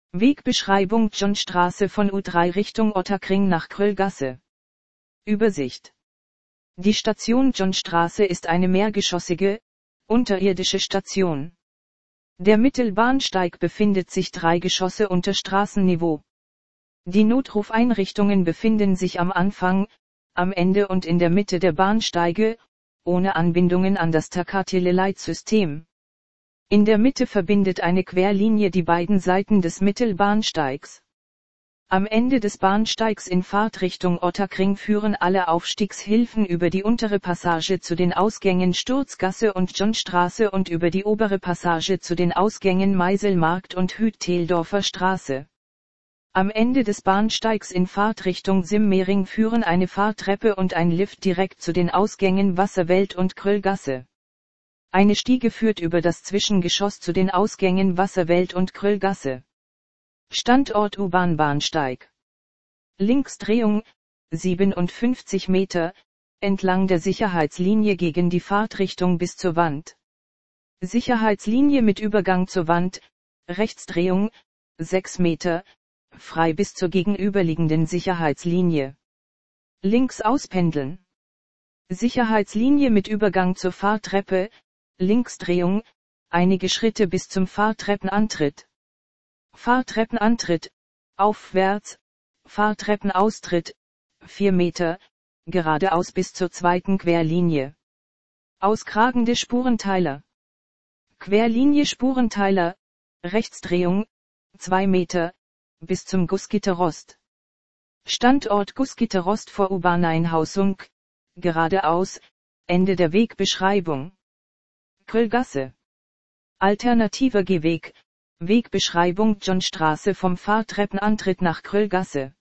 Wegbeschreibung Johnstraße von U3 Richtung Ottakring nach Kröllgasse. Übersicht. Die Station Johnstraße ist eine mehrgeschossige, unterirdische Station. Der Mittelbahnsteig befindet sich 3 Geschosse unter Straßenniveau. Die Notrufeinrichtungen befinden sich am Anfang, am Ende und in der Mitte der Bahnsteige, ohne Anbindungen an das Tacatile-Leitsystem. In der Mitte verbindet eine Querlinie die beiden Seiten des Mittelbahnsteigs. Am Ende des Bahnsteigs in Fahrtrichtung Ottakring führen alle Aufstiegshilfen über die untere Passage zu den Ausgängen Sturzgasse und Johnstraße und über die obere Passage zu den Ausgängen Meiselmarkt und Hütteldorfer Straße. Am Ende des Bahnsteigs in Fahrtrichtung Simmering führen eine Fahrtreppe und ein Lift direkt zu den Ausgängen Wasserwelt und Kröllgasse. Eine Stiege führt über das Zwischengeschoss zu den Ausgängen Wasserwelt und Kröllgasse. Standort U-Bahn-Bahnsteig. Linksdrehung, 57 Meter, entlang der Sicherheitslinie gegen die Fahrtrichtung bis zur Wand. Sicherheitslinie mit Übergang zur Wand, Rechtsdrehung, 6 Meter, frei bis zur gegenüberliegenden Sicherheitslinie. Links auspendeln. Sicherheitslinie mit Übergang zur Fahrtreppe, Linksdrehung, einige Schritte bis zum Fahrtreppenantritt. Fahrtreppenantritt, aufwärts, Fahrtreppenaustritt, 4 Meter, geradeaus bis zur zweiten Querlinie. Auskragende Spurenteiler. Querlinie Spurenteiler, Rechtsdrehung, 2 Meter, bis zum Gussgitterrost. Standort Gussgitterrost vor U-Bahn-Einhausung, geradeaus, Ende der Wegbeschreibung. Kröllgasse. Alternativer Gehweg, Wegbeschreibung Johnstraße vom Fahrtreppenantritt nach Kröllgasse.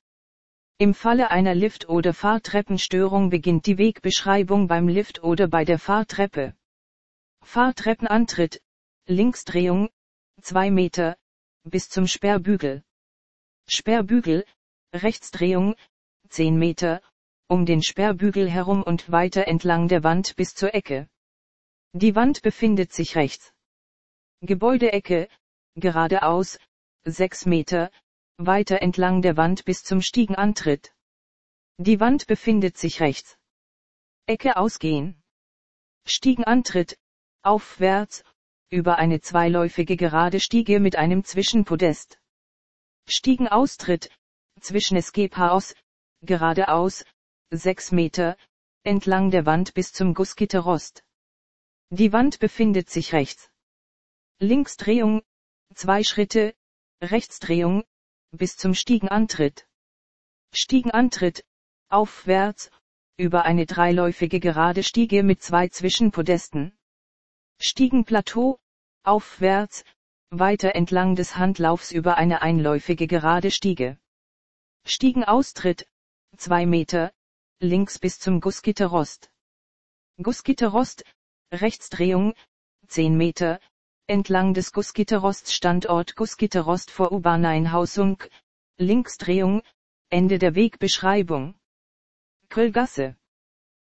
Im Falle einer Lift- oder Fahrtreppenstörung beginnt die Wegbeschreibung beim Lift oder bei der Fahrtreppe. Fahrtreppenantritt, Linksdrehung, 2 Meter, bis zum Sperrbügel. Sperrbügel, Rechtsdrehung, 10 Meter, um den Sperrbügel herum und weiter entlang der Wand bis zur Ecke. Die Wand befindet sich rechts. Gebäudeecke, geradeaus, 6 Meter, weiter entlang der Wand bis zum Stiegenantritt. Die Wand befindet sich rechts. Ecke ausgehen. Stiegenantritt, aufwärts, über eine zweiläufige gerade Stiege mit einem Zwischenpodest. Stiegenaustritt, zwischen Escape-Haus, geradeaus, 6 Meter, entlang der Wand bis zum Gussgitterrost. Die Wand befindet sich rechts. Linksdrehung, 2 Schritte, Rechtsdrehung, bis zum Stiegenantritt. Stiegenantritt, aufwärts, über eine dreiläufige gerade Stiege mit 2 Zwischenpodesten. Stiegenplateau, aufwärts, weiter entlang des Handlaufs über eine einläufige gerade Stiege. Stiegenaustritt, 2 Meter, links bis zum Gussgitterrost. Gussgitterrost, Rechtsdrehung, 10 Meter, entlang des Gussgitterrosts Standort Gussgitterrost vor U-Bahn-Einhausung, Linksdrehung, Ende der Wegbeschreibung. Kröllgasse.